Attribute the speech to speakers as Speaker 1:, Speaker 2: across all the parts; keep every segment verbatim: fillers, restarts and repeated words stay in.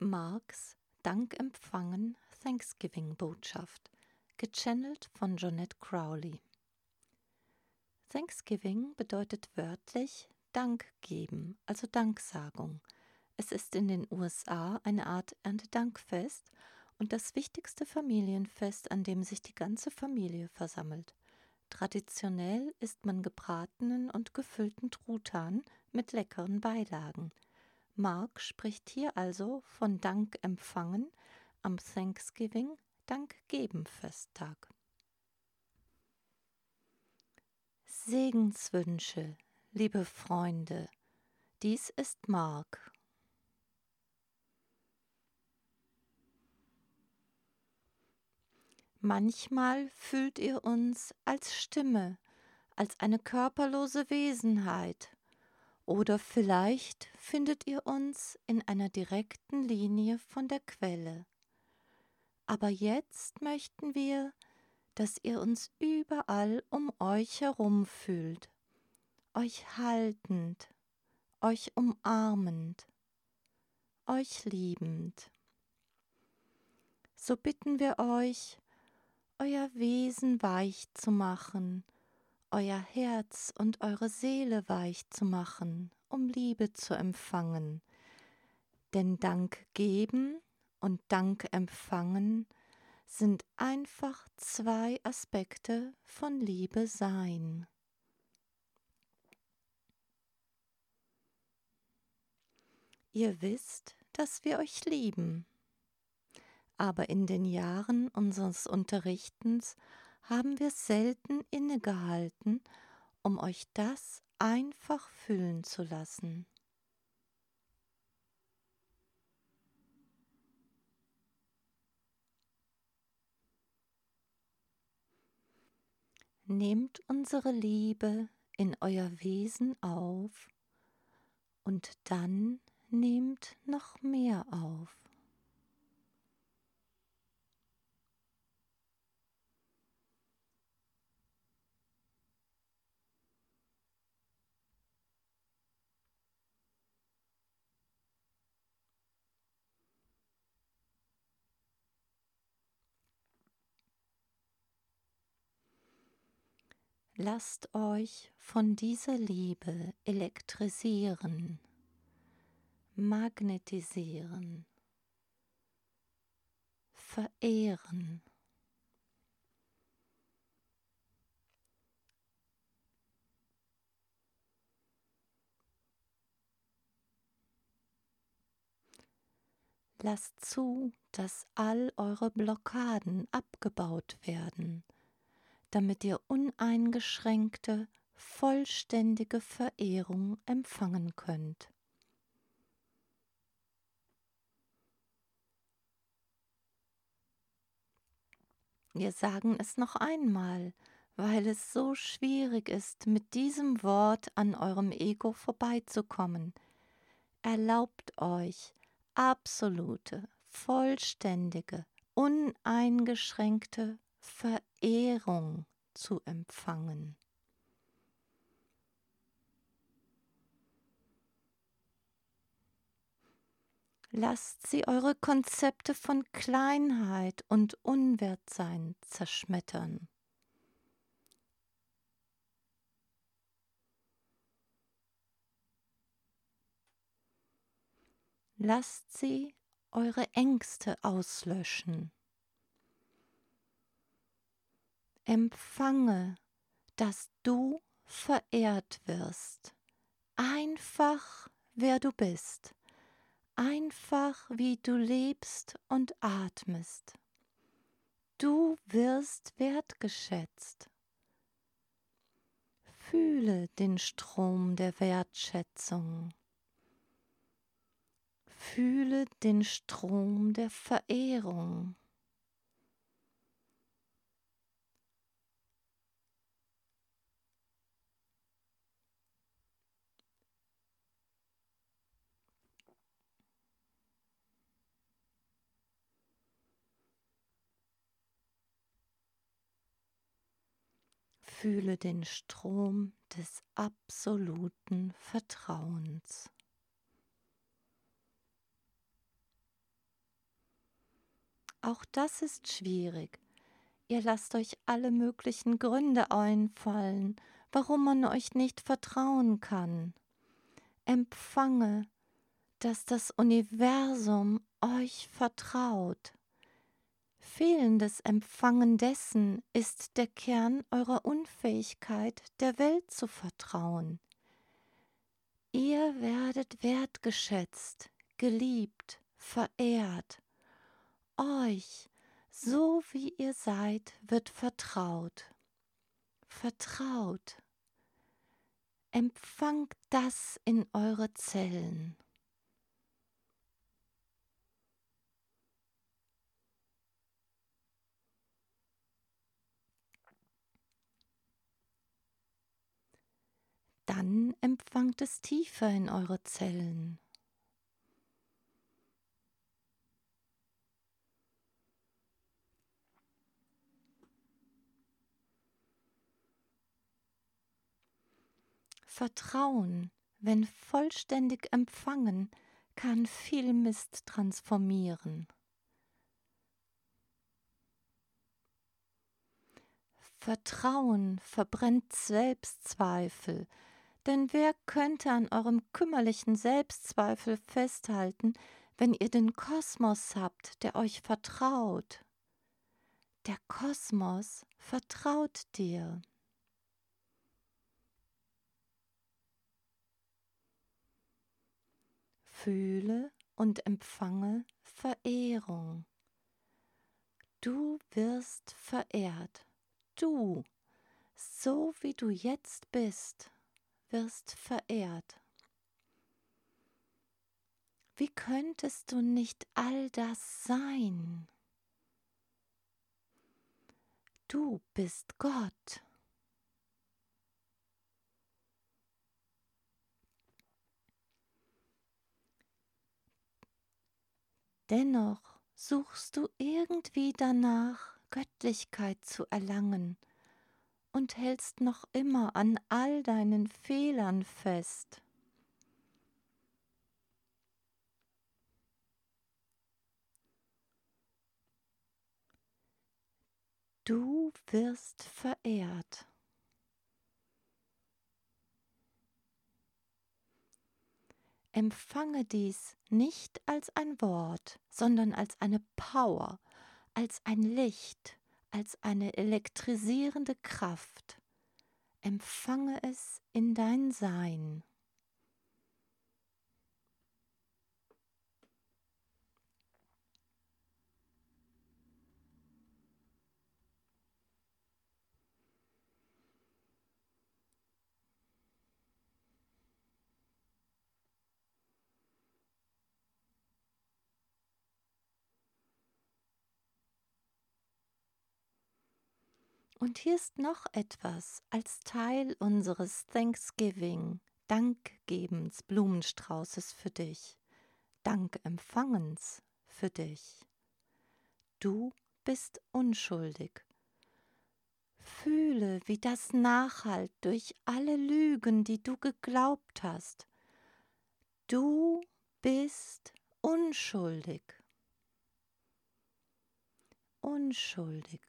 Speaker 1: Marks Dank empfangen Thanksgiving-Botschaft, gechannelt von Jonette Crowley. Thanksgiving bedeutet wörtlich Dank geben, also Danksagung. Es ist in den U S A eine Art Erntedankfest und das wichtigste Familienfest, an dem sich die ganze Familie versammelt. Traditionell isst man gebratenen und gefüllten Truthahn mit leckeren Beilagen. Mark spricht hier also von Dank empfangen am Thanksgiving Dankgeben-Festtag. Segenswünsche, liebe Freunde, dies ist Mark. Manchmal fühlt ihr uns als Stimme, als eine körperlose Wesenheit. Oder vielleicht findet ihr uns in einer direkten Linie von der Quelle. Aber jetzt möchten wir, dass ihr uns überall um euch herum fühlt, euch haltend, euch umarmend, euch liebend. So bitten wir euch, euer Wesen weich zu machen, euer Herz und eure Seele weich zu machen, um Liebe zu empfangen. Denn Dank geben und Dank empfangen sind einfach zwei Aspekte von Liebe sein. Ihr wisst, dass wir euch lieben. Aber in den Jahren unseres Unterrichtens haben wir selten innegehalten, um euch das einfach fühlen zu lassen. Nehmt unsere Liebe in euer Wesen auf und dann nehmt noch mehr auf. Lasst euch von dieser Liebe elektrisieren, magnetisieren, verehren. Lasst zu, dass all eure Blockaden abgebaut werden, damit ihr uneingeschränkte, vollständige Verehrung empfangen könnt. Wir sagen es noch einmal, weil es so schwierig ist, mit diesem Wort an eurem Ego vorbeizukommen. Erlaubt euch absolute, vollständige, uneingeschränkte Verehrung zu empfangen. Lasst sie eure Konzepte von Kleinheit und Unwertsein zerschmettern. Lasst sie eure Ängste auslöschen. Empfange, dass du verehrt wirst, einfach wer du bist, einfach wie du lebst und atmest. Du wirst wertgeschätzt. Fühle den Strom der Wertschätzung. Fühle den Strom der Verehrung. Fühle den Strom des absoluten Vertrauens. Auch das ist schwierig. Ihr lasst euch alle möglichen Gründe einfallen, warum man euch nicht vertrauen kann. Empfange, dass das Universum euch vertraut. Fehlendes Empfangen dessen ist der Kern eurer Unfähigkeit, der Welt zu vertrauen. Ihr werdet wertgeschätzt, geliebt, verehrt. Euch, so wie ihr seid, wird vertraut. Vertraut. Empfangt das in eure Zellen. Dann empfangt es tiefer in eure Zellen. Vertrauen, wenn vollständig empfangen, kann viel Mist transformieren. Vertrauen verbrennt Selbstzweifel, denn wer könnte an eurem kümmerlichen Selbstzweifel festhalten, wenn ihr den Kosmos habt, der euch vertraut? Der Kosmos vertraut dir. Fühle und empfange Verehrung. Du wirst verehrt. Du, so wie du jetzt bist, wirst verehrt. Wie könntest du nicht all das sein? Du bist Gott. Dennoch suchst du irgendwie danach, Göttlichkeit zu erlangen und hältst noch immer an all deinen Fehlern fest. Du wirst verehrt. Empfange dies nicht als ein Wort, sondern als eine Power, als ein Licht, als eine elektrisierende Kraft. Empfange es in dein Sein. Und hier ist noch etwas als Teil unseres Thanksgiving, Dankgebens Blumenstraußes für dich, Dankempfangens für dich. Du bist unschuldig. Fühle, wie das nachhallt durch alle Lügen, die du geglaubt hast. Du bist unschuldig. Unschuldig.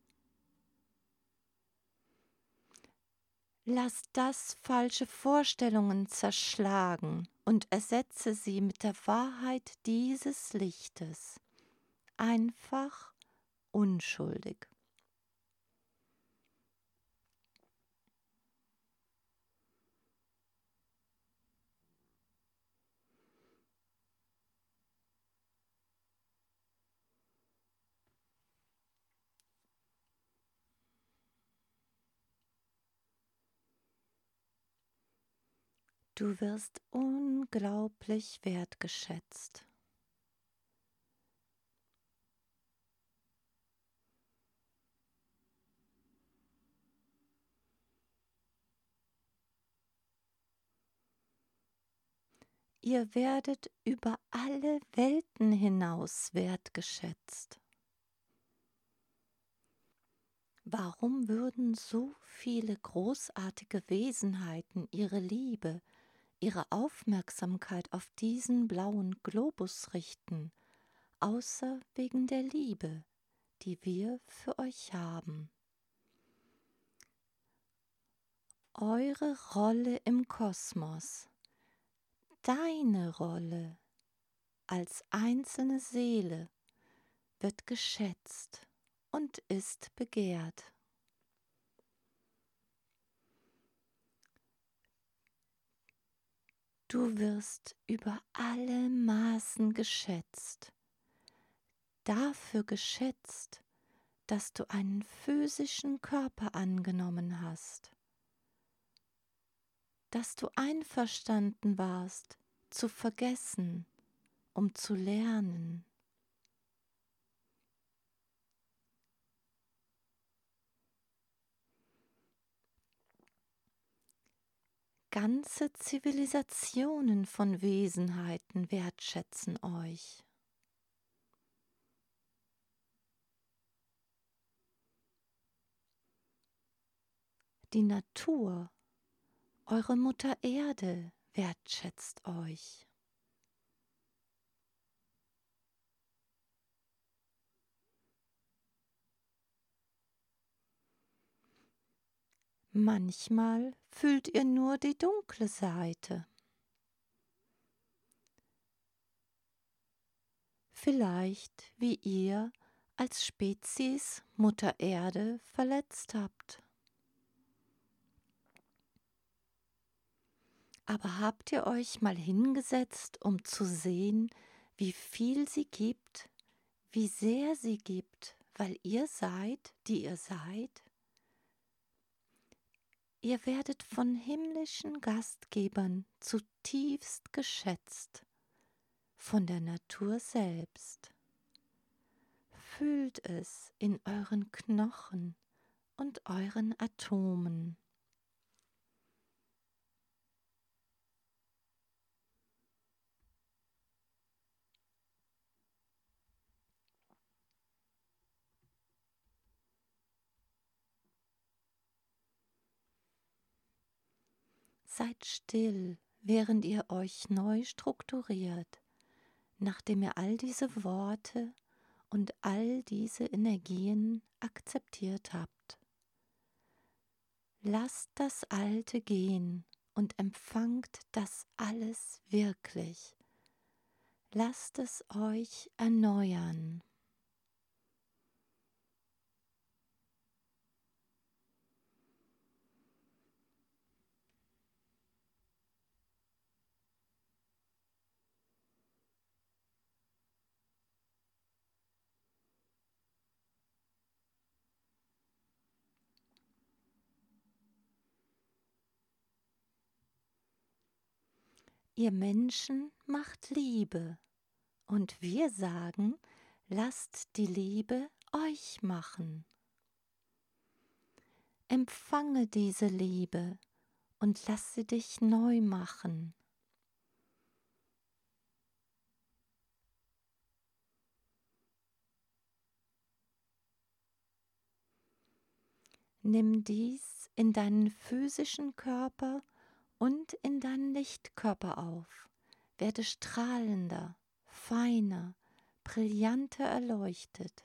Speaker 1: Lass das falsche Vorstellungen zerschlagen und ersetze sie mit der Wahrheit dieses Lichtes. Einfach unschuldig. Du wirst unglaublich wertgeschätzt. Ihr werdet über alle Welten hinaus wertgeschätzt. Warum würden so viele großartige Wesenheiten ihre Liebe, ihre Aufmerksamkeit auf diesen blauen Globus richten, außer wegen der Liebe, die wir für euch haben. Eure Rolle im Kosmos, deine Rolle als einzelne Seele wird geschätzt und ist begehrt. Du wirst über alle Maßen geschätzt, dafür geschätzt, dass du einen physischen Körper angenommen hast, dass du einverstanden warst, zu vergessen, um zu lernen. Ganze Zivilisationen von Wesenheiten wertschätzen euch. Die Natur, eure Mutter Erde, wertschätzt euch. Manchmal fühlt ihr nur die dunkle Seite. Vielleicht wie ihr als Spezies Mutter Erde verletzt habt. Aber habt ihr euch mal hingesetzt, um zu sehen, wie viel sie gibt, wie sehr sie gibt, weil ihr seid, die ihr seid? Ihr werdet von himmlischen Gastgebern zutiefst geschätzt, von der Natur selbst. Fühlt es in euren Knochen und euren Atomen. Seid still, während ihr euch neu strukturiert, nachdem ihr all diese Worte und all diese Energien akzeptiert habt. Lasst das Alte gehen und empfangt das alles wirklich. Lasst es euch erneuern. Ihr Menschen macht Liebe und wir sagen, lasst die Liebe euch machen. Empfange diese Liebe und lass sie dich neu machen. Nimm dies in deinen physischen Körper und in deinen Lichtkörper auf. Werde strahlender, feiner, brillanter erleuchtet.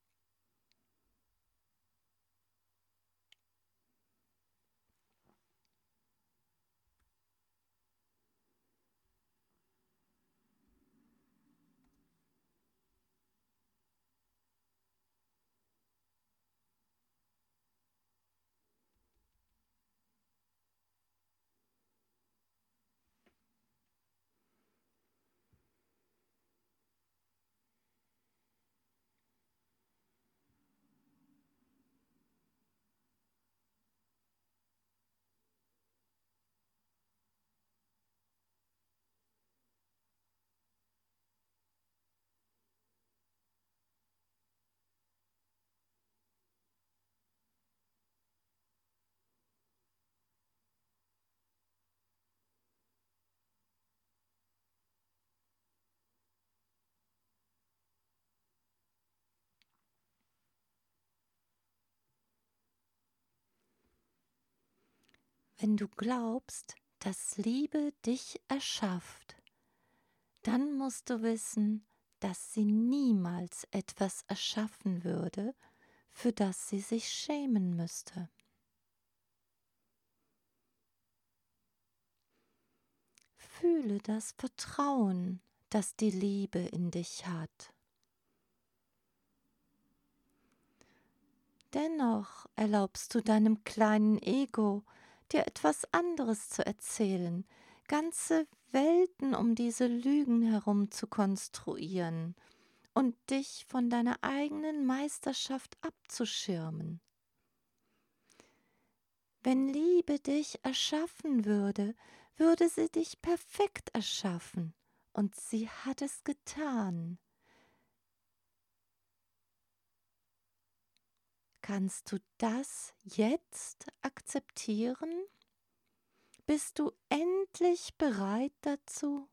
Speaker 1: Wenn du glaubst, dass Liebe dich erschafft, dann musst du wissen, dass sie niemals etwas erschaffen würde, für das sie sich schämen müsste. Fühle das Vertrauen, das die Liebe in dich hat. Dennoch erlaubst du deinem kleinen Ego, dir etwas anderes zu erzählen, ganze Welten um diese Lügen herum zu konstruieren und dich von deiner eigenen Meisterschaft abzuschirmen. Wenn Liebe dich erschaffen würde, würde sie dich perfekt erschaffen, und sie hat es getan. Kannst du das jetzt akzeptieren? Bist du endlich bereit dazu?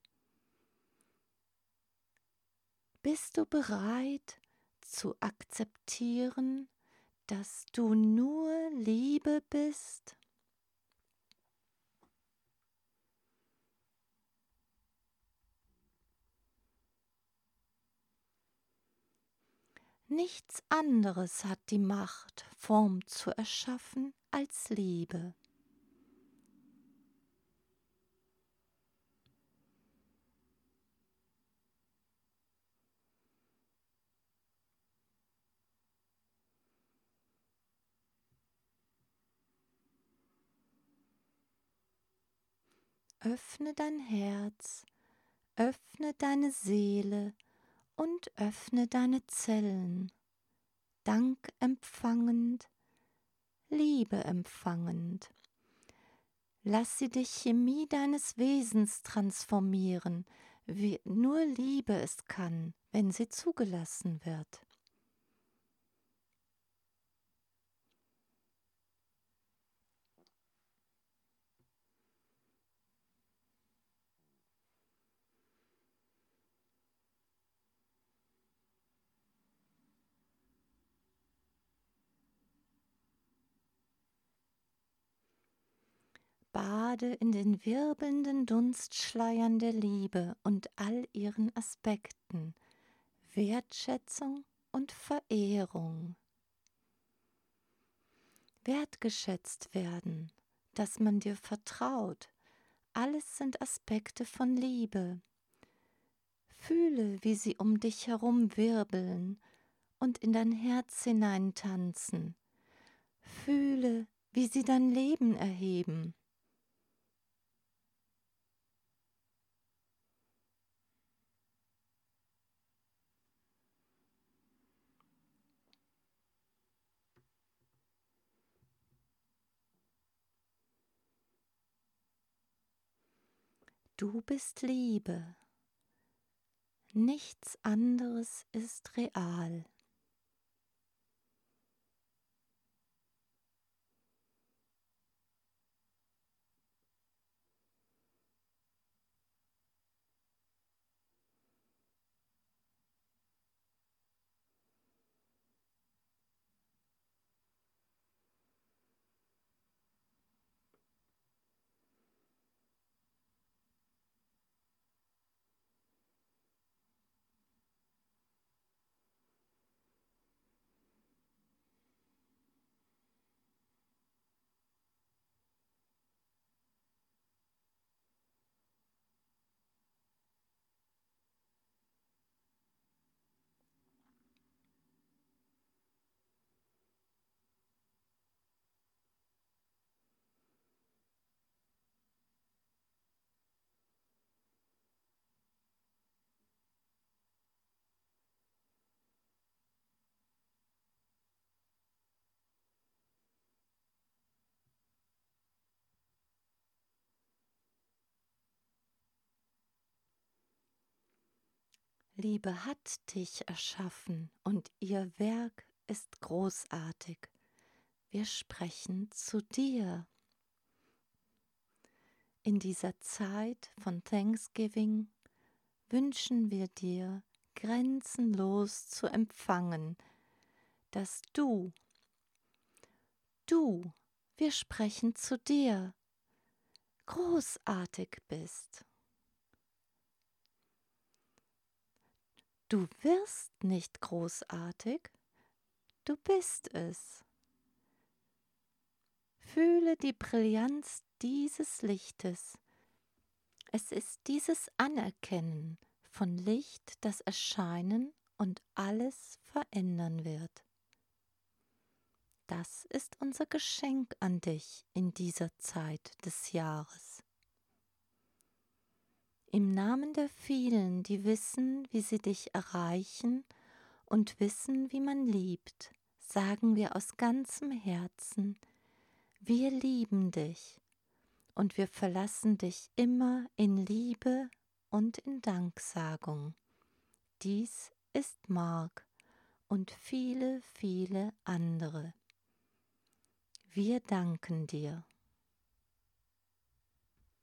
Speaker 1: Bist du bereit zu akzeptieren, dass du nur Liebe bist? Nichts anderes hat die Macht, Form zu erschaffen als Liebe. Öffne dein Herz, öffne deine Seele und öffne deine Zellen, Dank empfangend, Liebe empfangend. Lass sie die Chemie deines Wesens transformieren, wie nur Liebe es kann, wenn sie zugelassen wird. Bade in den wirbelnden Dunstschleiern der Liebe und all ihren Aspekten, Wertschätzung und Verehrung. Wertgeschätzt werden, dass man dir vertraut, alles sind Aspekte von Liebe. Fühle, wie sie um dich herum wirbeln und in dein Herz hineintanzen. Fühle, wie sie dein Leben erheben. Du bist Liebe. Nichts anderes ist real. Liebe hat dich erschaffen und ihr Werk ist großartig. Wir sprechen zu dir. In dieser Zeit von Thanksgiving wünschen wir dir, grenzenlos zu empfangen, dass du, du, wir sprechen zu dir, großartig bist. Du wirst nicht großartig, du bist es. Fühle die Brillanz dieses Lichtes. Es ist dieses Anerkennen von Licht, das erscheinen und alles verändern wird. Das ist unser Geschenk an dich in dieser Zeit des Jahres. Im Namen der vielen, die wissen, wie sie dich erreichen und wissen, wie man liebt, sagen wir aus ganzem Herzen: Wir lieben dich und wir verlassen dich immer in Liebe und in Danksagung. Dies ist Mark und viele, viele andere. Wir danken dir.